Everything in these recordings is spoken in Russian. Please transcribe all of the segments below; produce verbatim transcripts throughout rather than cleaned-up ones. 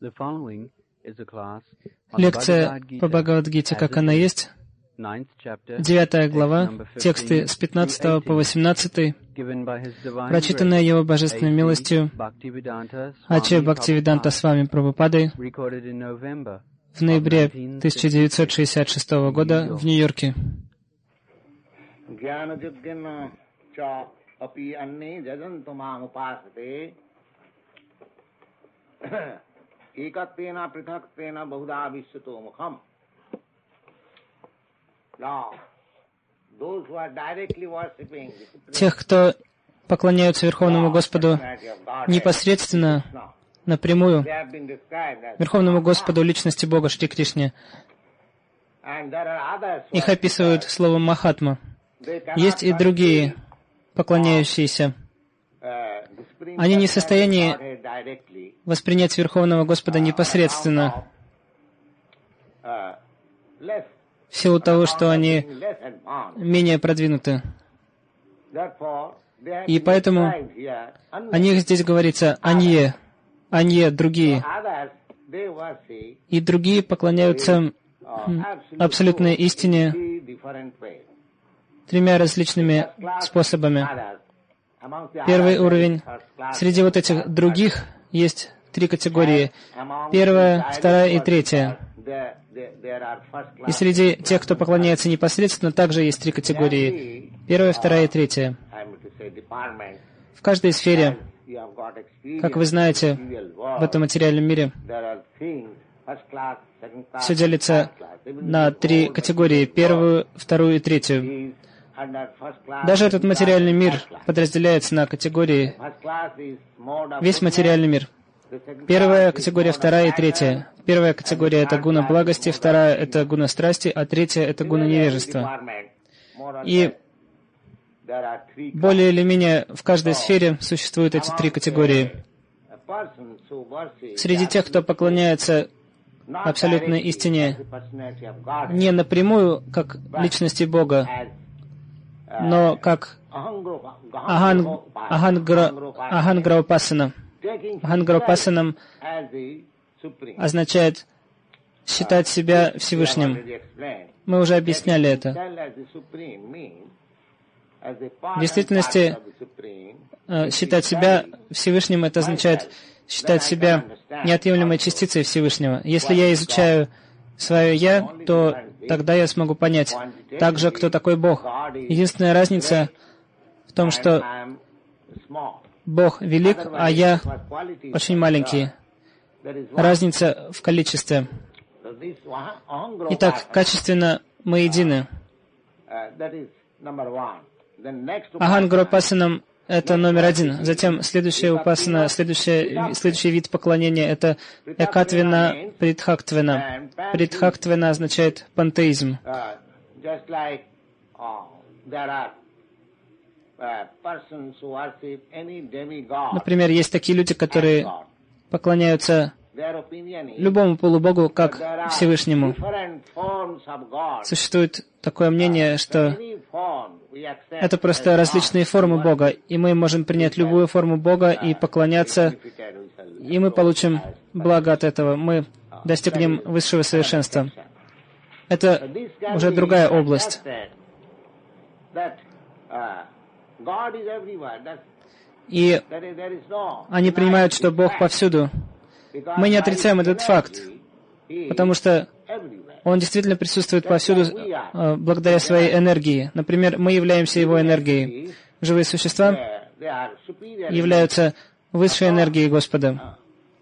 Лекция по Бхагавад-гите, как она есть, девятая глава, тексты с пятнадцатого по восемнадцатый, прочитанная Его Божественной милостью Аче Бхактивиданта Свами Прабхупадой в ноябре тысяча девятьсот шестьдесят шестого года в Нью-Йорке. Тех, кто поклоняются Верховному Господу непосредственно, напрямую, Верховному Господу личности Бога Шри Кришне, их описывают словом «махатма». Есть и другие поклоняющиеся. Они не в состоянии воспринять Верховного Господа непосредственно, в силу того, что они менее продвинуты. И поэтому о них здесь говорится «анье», «анье», «другие». И другие поклоняются абсолютной истине тремя различными способами. Первый уровень. Среди вот этих других есть три категории. Первая, вторая и третья. И среди тех, кто поклоняется непосредственно, также есть три категории. Первая, вторая и третья. В каждой сфере, как вы знаете, в этом материальном мире все делится на три категории. Первую, вторую и третью. Даже этот материальный мир подразделяется на категории. Весь материальный мир. Первая категория, вторая и третья. Первая категория — это гуна благости, вторая — это гуна страсти, а третья — это гуна невежества. И более или менее в каждой сфере существуют эти три категории. Среди тех, кто поклоняется абсолютной истине не напрямую, как личности Бога, но как ахан, ахангра, аханграупасана. Аханграупасанам означает считать себя Всевышним. Мы уже объясняли это. В действительности, считать себя Всевышним — это означает считать себя неотъемлемой частицей Всевышнего. Если я изучаю свое «я», то тогда я смогу понять также, кто такой Бог. Единственная разница в том, что Бог велик, а я очень маленький. Разница в количестве. Итак, качественно мы едины. Аханграупасанам — это номер один. Затем следующая упасана, следующая, следующий вид поклонения — это экатвена притхактвена. Притхактвена означает пантеизм. Например, есть такие люди, которые поклоняются любому полубогу как Всевышнему. Существует такое мнение, что это просто различные формы Бога, и мы можем принять любую форму Бога и поклоняться, и мы получим благо от этого. Мы достигнем высшего совершенства. Это уже другая область. И они принимают, что Бог повсюду. Мы не отрицаем этот факт, потому что Он действительно присутствует повсюду благодаря своей энергии. Например, мы являемся Его энергией. Живые существа являются высшей энергией Господа.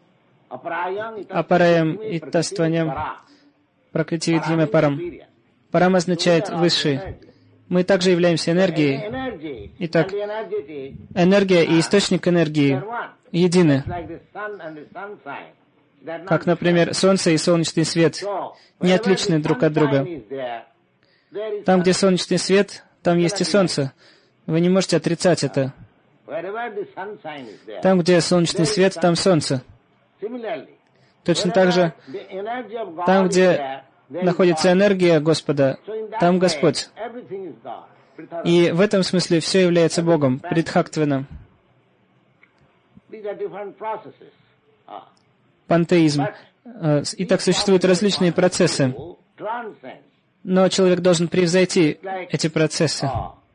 Апараям и тастваням пракритивидхиме парам. Парам означает высший. Мы также являемся энергией. Итак, энергия и источник энергии едины. Как, например, солнце и солнечный свет не отличны друг от друга. Там, где солнечный свет, там есть и солнце. Вы не можете отрицать это. Там, где солнечный свет, там солнце. Точно так же, там, где находится энергия Господа, там Господь. И в этом смысле все является Богом, притхактвеном. пантеизм. Итак, существуют различные процессы, но человек должен превзойти эти процессы.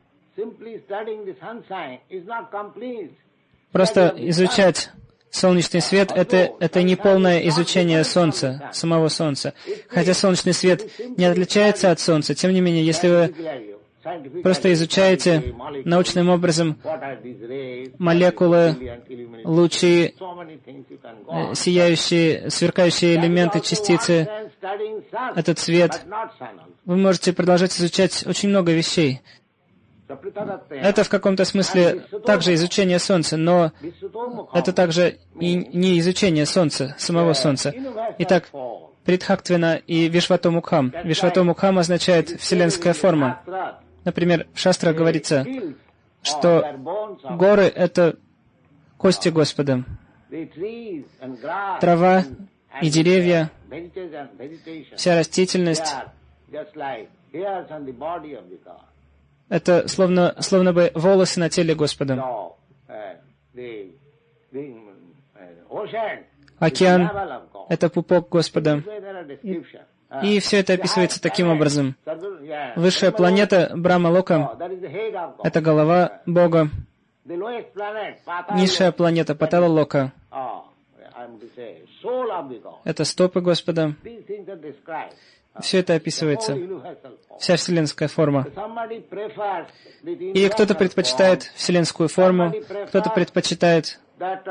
Просто изучать солнечный свет — это, это не полное изучение Солнца, самого Солнца. Хотя солнечный свет не отличается от Солнца, тем не менее, если вы просто изучаете научным образом молекулы, лучи, сияющие, сверкающие элементы, частицы, этот свет, вы можете продолжать изучать очень много вещей. Это в каком-то смысле также изучение Солнца, но это также и не изучение Солнца, самого Солнца. Итак, Притхактвина и Вишватомукхам. Вишватомукхам означает «вселенская форма». Например, в шастрах говорится, что горы — это кости Господа. Трава и деревья, вся растительность — это словно, словно бы волосы на теле Господа. Океан — это пупок Господа. И, и все это описывается таким образом. Высшая планета Брахма-лока — это голова Бога. Низшая планета Патала-лока — это стопы Господа. Все это описывается. Вся вселенская форма. И кто-то предпочитает вселенскую форму, кто-то предпочитает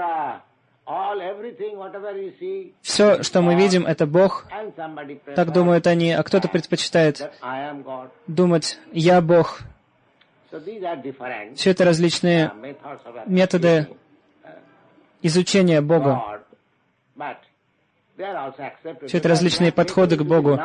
все, что мы видим, это Бог. Так думают они, а кто-то предпочитает думать «Я Бог». Все это различные методы изучения Бога. Все это различные подходы к Богу.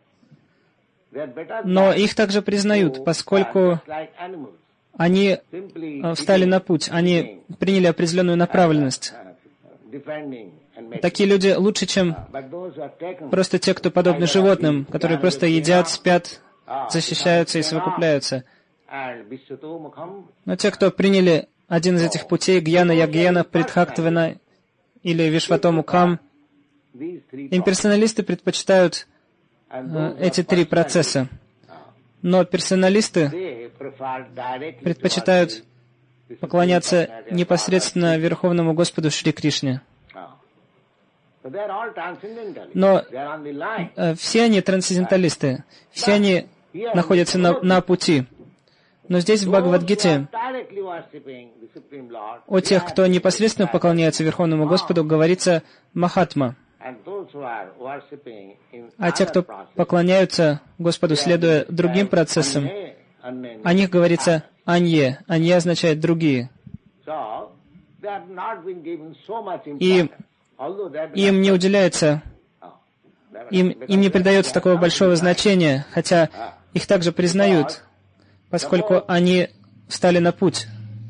Но их также признают, поскольку они встали на путь, они приняли определенную направленность. Такие люди лучше, чем просто те, кто подобны животным, которые просто едят, спят, защищаются и совокупляются. Но те, кто приняли один из этих путей, Гьяна, Ягьяна, Притхактвина или Вишватомукхам, имперсоналисты предпочитают э, эти три процесса. Но персоналисты предпочитают поклоняться непосредственно Верховному Господу Шри Кришне. Но э, все они трансценденталисты, все они находятся на, на пути. Но здесь в Бхагавад-гите о тех, кто непосредственно поклоняется Верховному Господу, говорится Махатма. А те, кто поклоняются Господу, следуя другим процессам, о них говорится «анье». «Анье» означает «другие». И им не уделяется, им, им не придается такого большого значения, хотя их также признают, поскольку они встали на путь.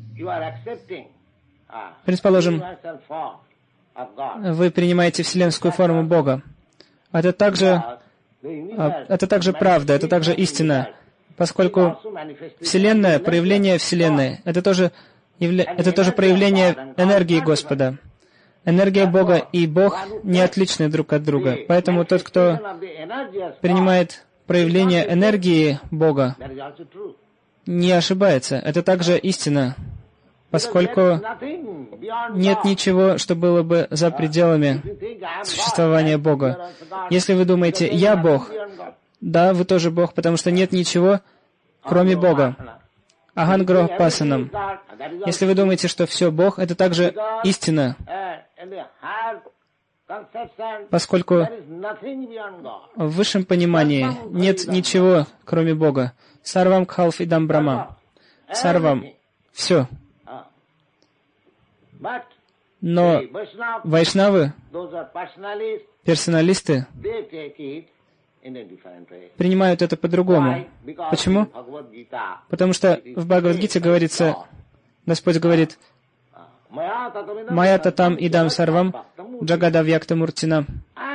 Предположим, вы принимаете вселенскую форму Бога. Это также, это также правда, это также истина, поскольку Вселенная, проявление Вселенной, это тоже, явля... это тоже проявление энергии Господа. Энергия Бога и Бог не отличны друг от друга. Поэтому тот, кто принимает проявление энергии Бога, не ошибается. Это также истина, поскольку нет ничего, что было бы за пределами существования Бога. Если вы думаете «я Бог», да, вы тоже Бог, потому что нет ничего, кроме Бога. Ахангрохпасанам. Если вы думаете, что все Бог, это также истина, поскольку в высшем понимании нет ничего, кроме Бога. Сарвам кхалф идам брахма. Сарвам. Все. Но вайшнавы, персоналисты, принимают это по-другому. Почему? Потому что в Бхагавад-гите говорится, Господь говорит, «Мая татам идам сарвам джагадавьякта муртина».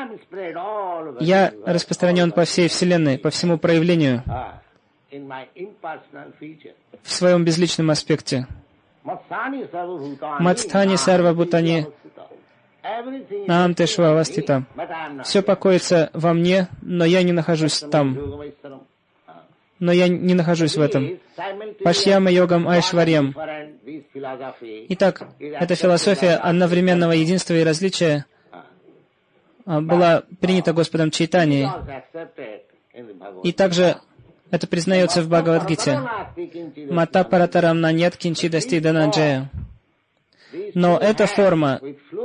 Я распространен по всей Вселенной, по всему проявлению, в своем безличном аспекте. Мацтхани сарва бхутани Наам Тешва Вастита. Все покоится во мне, но я не нахожусь там. Но я не нахожусь в этом. Пашьяма йогам айшварьям. Итак, эта философия одновременного единства и различия была принята Господом Чайтаньей. И также это признается в Бхагавад-гите. Мата паратарам наньят кинчи дасти данаджая. Но эта форма,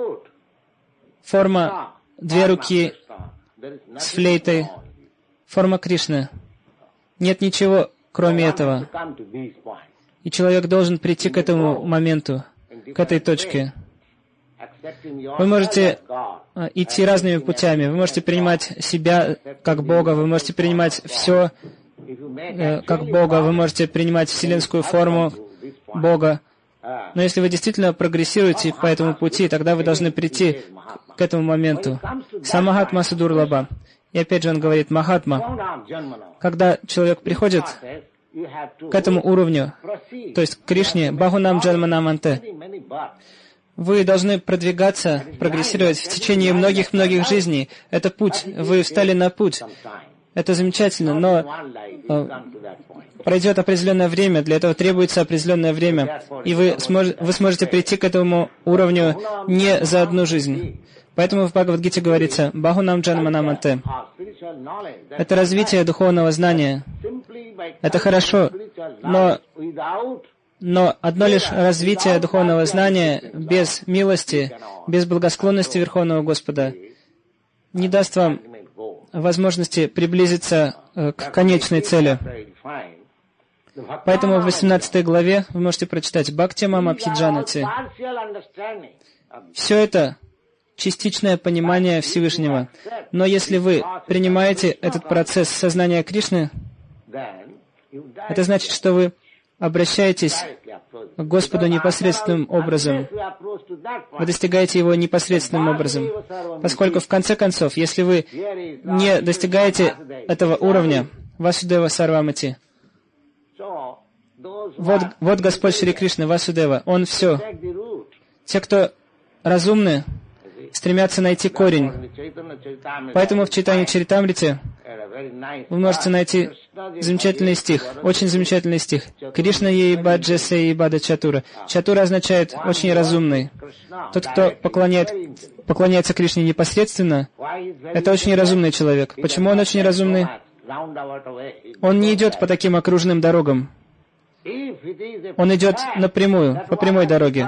форма две руки с флейтой, форма Кришны. Нет ничего, кроме этого. И человек должен прийти к этому моменту, к этой точке. Вы можете идти разными путями. Вы можете принимать себя как Бога, вы можете принимать все э, как Бога, вы можете принимать вселенскую форму Бога. Но если вы действительно прогрессируете по этому пути, тогда вы должны прийти к этому моменту. Самахатма Судурлаба. И опять же он говорит, Махатма. Когда человек приходит к этому уровню, то есть к Кришне, Бахунам Джанманаманте, вы должны продвигаться, прогрессировать в течение многих-многих жизней. Это путь. Вы встали на путь. Это замечательно, но э, пройдет определенное время, для этого требуется определенное время, и вы, смож, вы сможете прийти к этому уровню не за одну жизнь. Поэтому в Бхагавад-гите говорится «Бахунам Джанманаманте». Это развитие духовного знания. Это хорошо, но, но одно лишь развитие духовного знания без милости, без благосклонности Верховного Господа не даст вам возможности приблизиться э, к конечной цели. Поэтому в восемнадцатой главе вы можете прочитать «Бхакти мам абхиджанати». Все это частичное понимание Всевышнего. Но если вы принимаете этот процесс сознания Кришны, это значит, что вы обращаетесь к Господу непосредственным образом. Вы достигаете Его непосредственным образом. Поскольку, в конце концов, если вы не достигаете этого уровня, Васудева Сарвамати, вот, вот Господь Шри Кришна, Васудева, Он все. Те, кто разумны, стремятся найти корень. Поэтому в Чайтанья Чаритамрите вы можете найти замечательный стих, очень замечательный стих. Кришна ей баджа сей бада чатура. Чатура означает очень разумный. Тот, кто поклоняет, поклоняется Кришне непосредственно, это очень разумный человек. Почему он очень разумный? Он не идет по таким окружным дорогам. Он идет напрямую, по прямой дороге.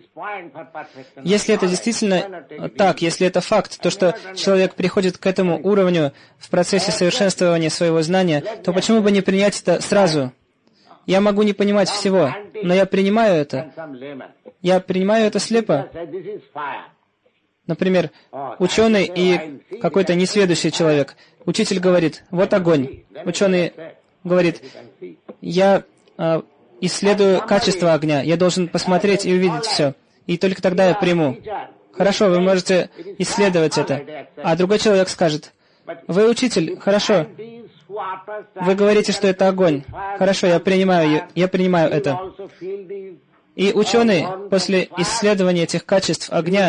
Если это действительно так, если это факт, то, что человек приходит к этому уровню в процессе совершенствования своего знания, то почему бы не принять это сразу? Я могу не понимать всего, но я принимаю это. Я принимаю это слепо. Например, ученый и какой-то несведущий человек. Учитель говорит, вот огонь. Ученый говорит, я э, исследую качество огня, я должен посмотреть и увидеть все. И только тогда я приму. Хорошо, вы можете исследовать это. А другой человек скажет, вы учитель, хорошо. Вы говорите, что это огонь. Хорошо, я принимаю, я принимаю это. И ученый после исследования этих качеств огня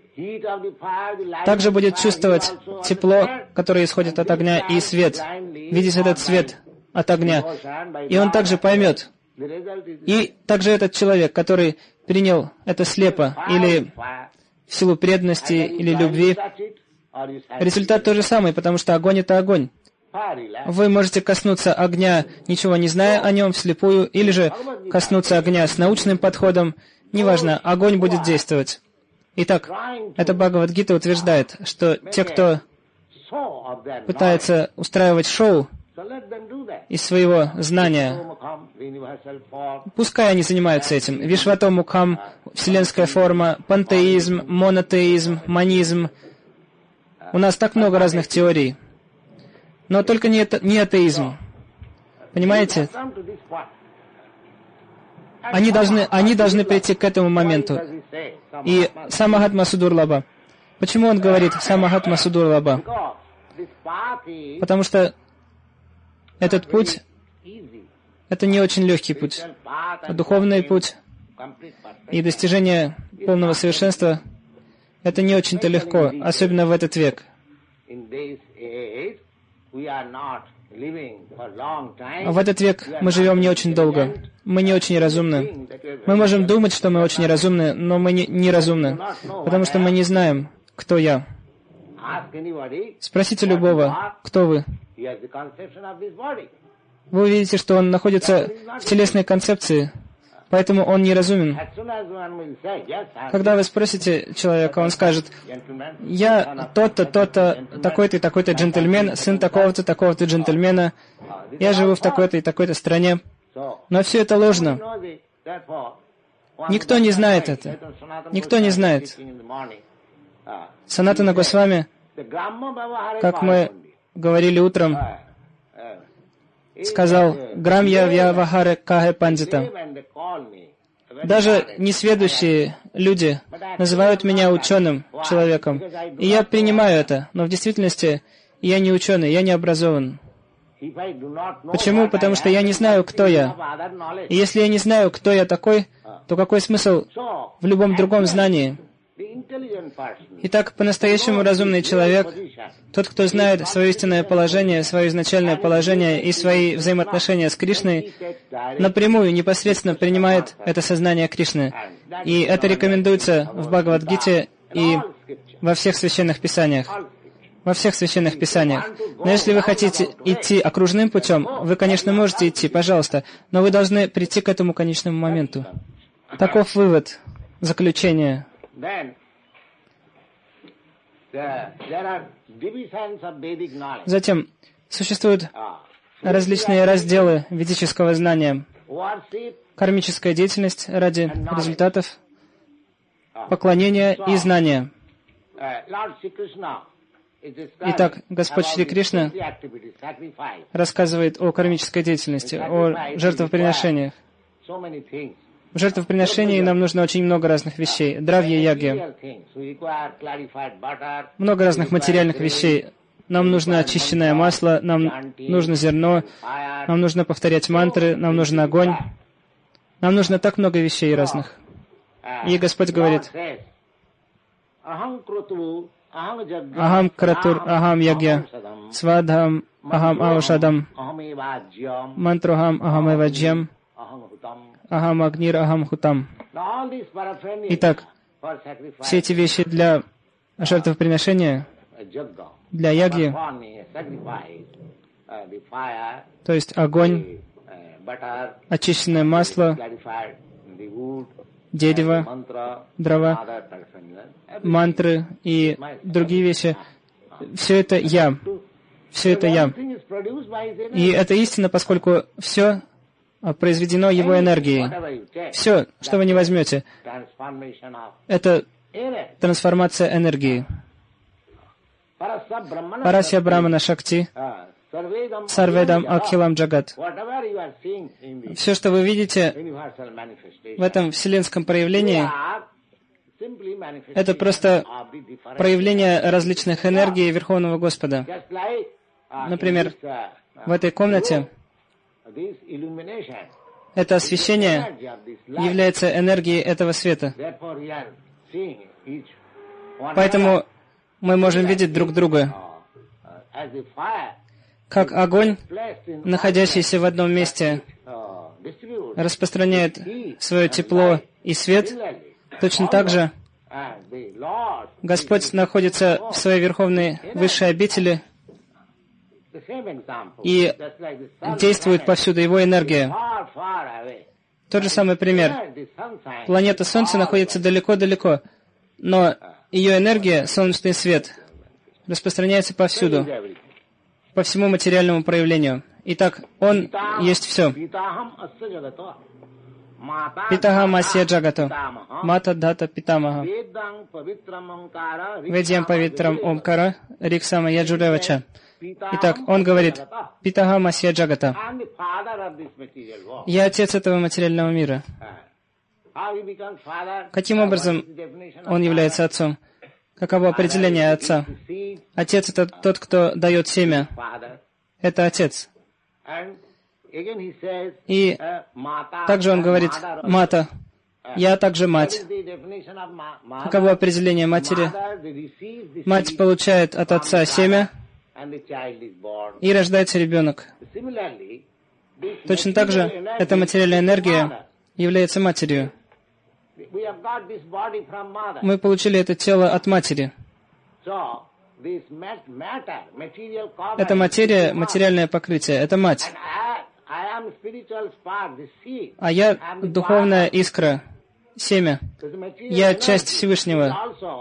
также будет чувствовать тепло, которое исходит от огня, и свет, видеть этот свет от огня. И он также поймет. И также этот человек, который принял это слепо, или в силу преданности, или любви, результат тот же самый, потому что огонь — это огонь. Вы можете коснуться огня, ничего не зная о нем, вслепую, или же коснуться огня с научным подходом. Неважно, огонь будет действовать. Итак, это Бхагавад-гита утверждает, что те, кто пытается устраивать шоу из своего знания, пускай они занимаются этим. Вишвато Мукхам, вселенская форма, пантеизм, монотеизм, манизм. У нас так много разных теорий. Но только не, это, не атеизм. Понимаете? Они должны, они должны прийти к этому моменту. И Самахатма Судурлаба. Почему он говорит Самахатма Судурлаба? Потому что этот путь, это не очень легкий путь. Духовный путь и достижение полного совершенства Это не очень-то легко, особенно в этот век. В этот век мы живем не очень долго. Мы не очень разумны. Мы можем думать, что мы очень разумны, но мы не, не разумны, потому что мы не знаем, кто я. Спросите любого, кто вы. Вы увидите, что он находится в телесной концепции, поэтому он неразумен. Когда вы спросите человека, он скажет: «Я тот-то, тот-то, такой-то и такой-то джентльмен, сын такого-то, такого-то джентльмена, я живу в такой-то и такой-то стране». Но все это ложно. Никто не знает это. Никто не знает. Санатана Госвами, как мы говорили утром, сказал: «Грамья вьявахаре кахе пандита». Даже несведущие люди называют меня ученым человеком, и я принимаю это, но в действительности я не ученый, я не образован. Почему? Потому что я не знаю, кто я. И если я не знаю, кто я такой, то какой смысл в любом другом знании? Итак, по-настоящему разумный человек, тот, кто знает свое истинное положение, свое изначальное положение и свои взаимоотношения с Кришной, напрямую, непосредственно принимает это сознание Кришны. И это рекомендуется в Бхагавад-гите и во всех священных писаниях. Во всех священных писаниях. Но если вы хотите идти окружным путем, вы, конечно, можете идти, пожалуйста, но вы должны прийти к этому конечному моменту. Таков вывод, заключение. Затем существуют различные разделы ведического знания. Кармическая деятельность ради результатов, поклонение и знания. Итак, Господь Шри Кришна рассказывает о кармической деятельности, о жертвоприношениях. В жертвоприношении нам нужно очень много разных вещей. Дравья-ягья. Много разных материальных вещей. Нам нужно очищенное масло, нам нужно зерно, нам нужно повторять мантры, нам нужен огонь. Нам нужно так много вещей разных. И Господь говорит: Ахам кратур, ахам ягья, свадхам, ахам аушадам, мантрухам, ахам эваджьям, ахам агнир, ахам хутам. Итак, все эти вещи для жертвоприношения, для ягьи, то есть огонь, очищенное масло, дерево, дрова, мантры и другие вещи. Все это я. Все это я. И это истина, поскольку все произведено его энергией. Все, что вы не возьмете, это трансформация энергии. Парасья Брахмана Шакти, Сарведам Акхилам Джагат. Все, что вы видите в этом вселенском проявлении, это просто проявление различных энергий Верховного Господа. Например, в этой комнате это освещение является энергией этого света. Поэтому мы можем видеть друг друга. Как огонь, находящийся в одном месте, распространяет свое тепло и свет, точно так же Господь находится в своей верховной высшей обители и действует повсюду его энергия. Тот же самый пример. Планета Солнце находится далеко-далеко, но ее энергия, солнечный свет, распространяется повсюду, по всему материальному проявлению. Итак, Он есть все. Питахам асья джагато, мата дата питамаха, ведьям павитрам омкара, риксама яджуревача. Итак, он говорит: Питахам асья джагата. Я отец этого материального мира. Каким образом он является отцом? Каково определение отца? Отец — это тот, кто дает семя. Это отец. И также он говорит: Мата. Я также мать. Каково определение матери? Мать получает от отца семя, и рождается ребенок. Точно так же эта материальная энергия является матерью. Мы получили это тело от матери. Это материя, материальное покрытие, это мать. А я духовная искра, семя. Я часть Всевышнего.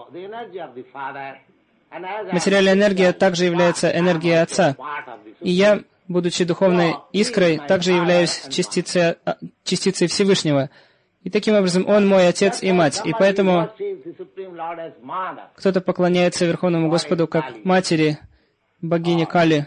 Материальная энергия также является энергией Отца. И я, будучи духовной искрой, также являюсь частицей, частицей Всевышнего. И таким образом Он мой Отец и Мать. И поэтому кто-то поклоняется Верховному Господу как матери, богине Кали.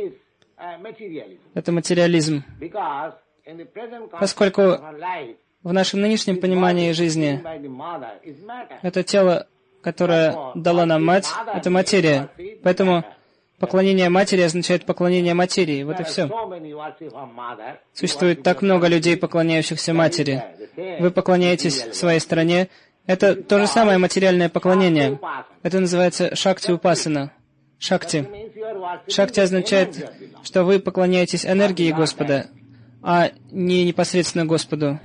Это материализм. Поскольку в нашем нынешнем понимании жизни это тело, которое дала нам мать, это материя. Поэтому поклонение матери означает поклонение материи. Вот и все. Существует так много людей, поклоняющихся матери. Вы поклоняетесь своей стране. Это то же самое материальное поклонение. Это называется шакти-упасана. Шакти. Шакти означает, что вы поклоняетесь энергии Господа, а не непосредственно Господу.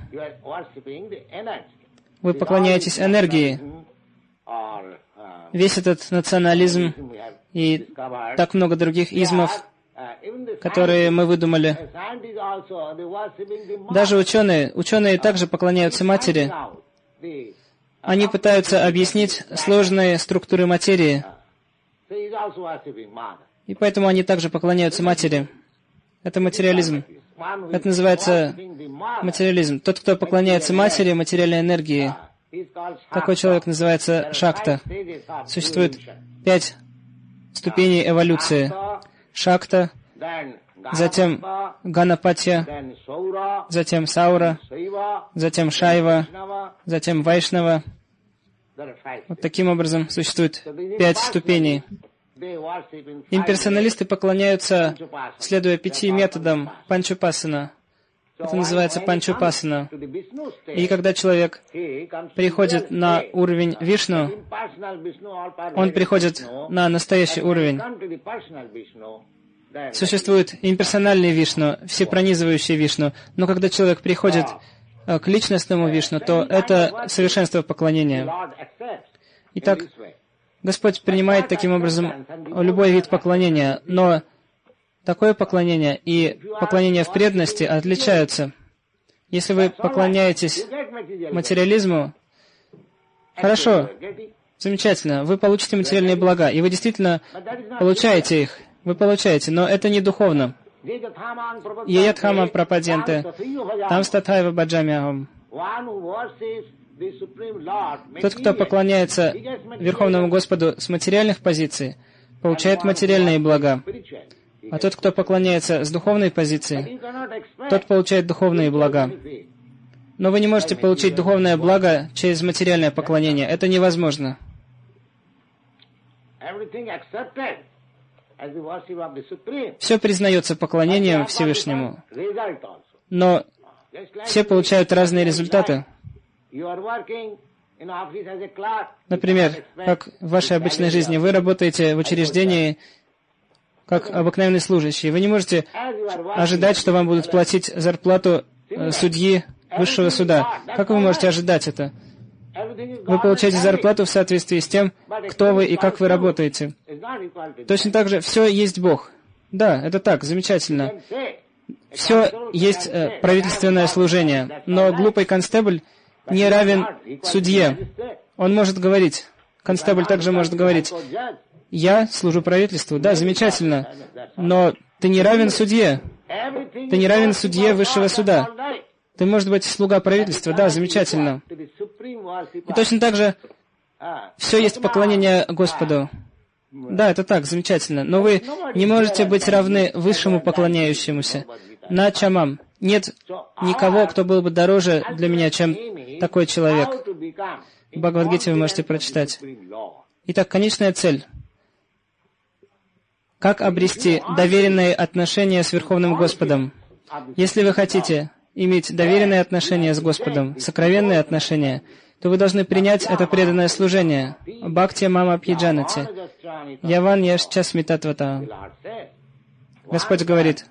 Вы поклоняетесь энергии. Весь этот национализм и так много других измов, которые мы выдумали. Даже ученые, ученые также поклоняются матери. Они пытаются объяснить сложные структуры материи. И поэтому они также поклоняются матери. Это материализм. Это называется материализм. Тот, кто поклоняется матери, материальной энергии, такой человек называется шакта. Существует пять ступеней эволюции. Шакта, затем Ганапатья, затем Саура, затем Шайва, затем Вайшнава. Вот таким образом существует пять ступеней. Имперсоналисты поклоняются, следуя пяти методам панчупасана. Это называется панчупасана. И когда человек приходит на уровень Вишну, он приходит на настоящий уровень. Существует имперсональный Вишну, всепронизывающий Вишну, но когда человек приходит к личностному Вишну, то это совершенство поклонения. Итак, Господь принимает таким образом любой вид поклонения, но такое поклонение и поклонение в преданности отличаются. Если вы поклоняетесь материализму, хорошо, замечательно, вы получите материальные блага, и вы действительно получаете их, вы получаете, но это не духовно. Еядхама прападьянте, там статхайва баджамяхам. Тот, кто поклоняется Верховному Господу с материальных позиций, получает материальные блага. А тот, кто поклоняется с духовной позиции, тот получает духовные блага. Но вы не можете получить духовное благо через материальное поклонение. Это невозможно. Все признается поклонением Всевышнему, но все получают разные результаты. Например, как в вашей обычной жизни, вы работаете в учреждении как обыкновенный служащий. Вы не можете ожидать, что вам будут платить зарплату судьи высшего суда. Как вы можете ожидать это? Вы получаете зарплату в соответствии с тем, кто вы и как вы работаете. Точно так же все есть Бог. Да, это так, замечательно. Все есть э, правительственное служение, но глупый констебль не равен судье. Он может говорить, констебль также может говорить: я служу правительству, да, замечательно, но ты не равен судье. Ты не равен судье высшего суда. Ты, может быть, слуга правительства, да, замечательно. И точно так же все есть поклонение Господу. Да, это так, замечательно. Но вы не можете быть равны высшему поклоняющемуся. На чамам. Нет никого, кто был бы дороже для меня, чем такой человек. В Бхагавад-гите вы можете прочитать. Итак, конечная цель. Как обрести доверенные отношения с Верховным Господом? Если вы хотите, иметь доверенные отношения с Господом, сокровенные отношения, то вы должны принять это преданное служение. Бхакти мама пьяджанати. Яван яшча смитатвата. Господь говорит,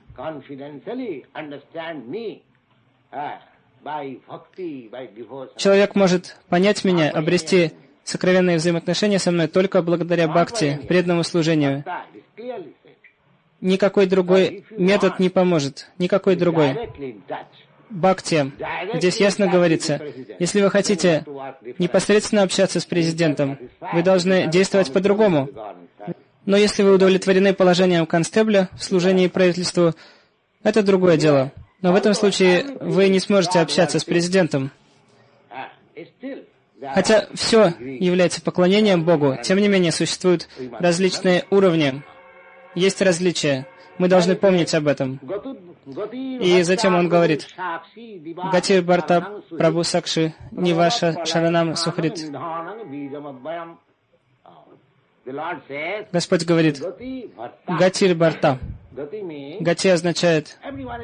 человек может понять меня, обрести сокровенные взаимоотношения со мной только благодаря бхакти, преданному служению. Никакой другой метод не поможет. Никакой другой. Бхакти. Здесь ясно говорится, если вы хотите непосредственно общаться с президентом, вы должны действовать по-другому. Но если вы удовлетворены положением констебля в служении правительству, это другое дело. Но в этом случае вы не сможете общаться с президентом. Хотя все является поклонением Богу, тем не менее существуют различные уровни. Есть различия. Мы должны помнить об этом. И затем он говорит, «Гатир Барта Прабху Сакши Ниваша Шаранам Сухрит». Господь говорит, «Гатир Барта». Гати означает,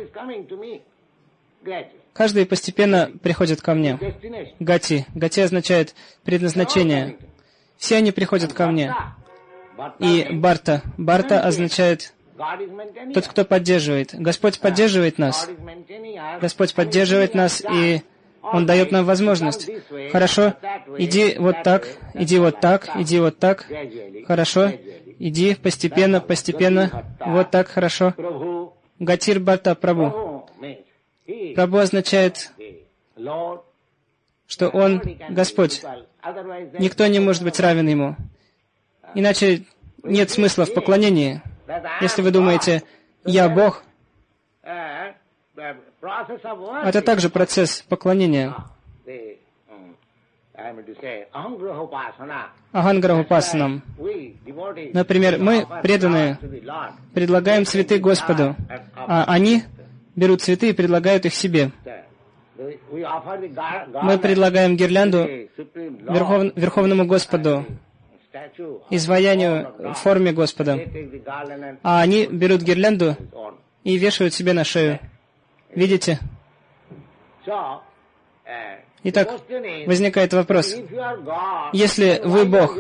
каждый постепенно приходит ко мне. Гати. Гати означает предназначение. Все они приходят ко мне. И Барта. Барта означает тот, кто поддерживает. Господь поддерживает нас. Господь поддерживает нас, и Он дает нам возможность. Хорошо, иди вот так, иди вот так, иди вот так. Хорошо, иди постепенно, постепенно. Вот так, хорошо. Гатир Барта Прабху. Прабху означает, что Он Господь. Никто не может быть равен Ему. Иначе нет смысла в поклонении. Если вы думаете, «Я Бог», это также процесс поклонения. Аханграхупасанам. Например, мы, преданные, предлагаем цветы Господу, а они берут цветы и предлагают их себе. Мы предлагаем гирлянду Верхов... Верховному Господу, изваянию в форме Господа, а они берут гирлянду и вешают себе на шею. Видите? Итак, возникает вопрос. Если вы Бог,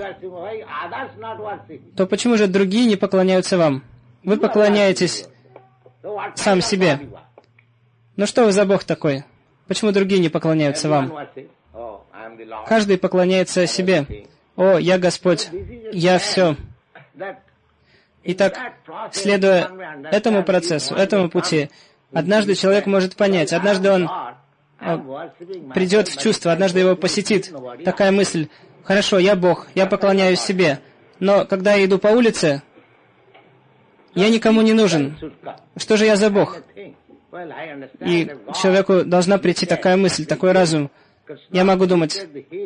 то почему же другие не поклоняются вам? Вы поклоняетесь сам себе. Ну что вы за Бог такой? Почему другие не поклоняются вам? Каждый поклоняется себе. О, я Господь, я все. Итак, следуя этому процессу, этому пути, однажды человек может понять, однажды он придет в чувство, однажды его посетит такая мысль: хорошо, я Бог, я поклоняюсь себе, но когда я иду по улице, я никому не нужен. Что же я за Бог? И человеку должна прийти такая мысль, такой разум. Я могу думать,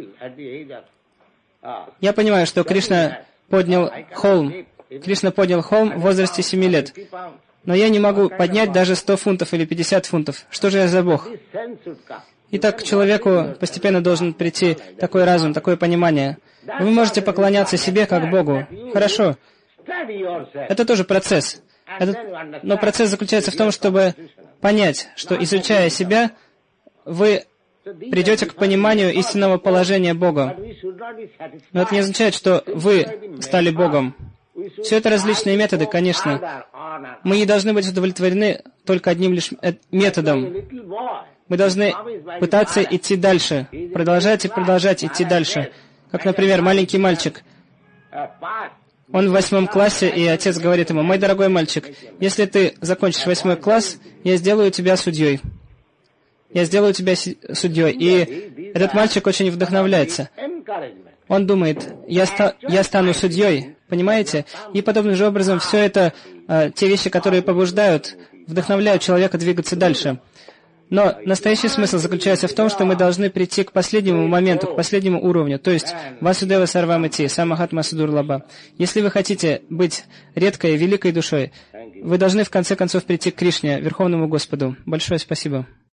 я понимаю, что Кришна поднял холм. Кришна поднял холм в возрасте семи лет. Но я не могу поднять даже сто фунтов или пятьдесят фунтов. Что же я за Бог? Итак, к человеку постепенно должен прийти такой разум, такое понимание. Вы можете поклоняться себе как Богу. Хорошо. Это тоже процесс. Это... Но процесс заключается в том, чтобы понять, что, изучая себя, вы придете к пониманию истинного положения Бога. Но это не означает, что вы стали Богом. Все это различные методы, конечно. Мы не должны быть удовлетворены только одним лишь методом. Мы должны пытаться идти дальше, продолжать и продолжать идти дальше. Как, например, маленький мальчик. Он в восьмом классе, и отец говорит ему: «Мой дорогой мальчик, если ты закончишь восьмой класс, я сделаю тебя судьей. Я сделаю тебя судьей». И этот мальчик очень вдохновляется. Он думает: я, ста я стану судьей, понимаете? И подобным же образом все это, э, те вещи, которые побуждают, вдохновляют человека двигаться дальше. Но настоящий смысл заключается в том, что мы должны прийти к последнему моменту, к последнему уровню, то есть Васудева Сарвамати, Самахатма Судурлаба. Если вы хотите быть редкой и великой душой, вы должны в конце концов прийти к Кришне, Верховному Господу. Большое спасибо.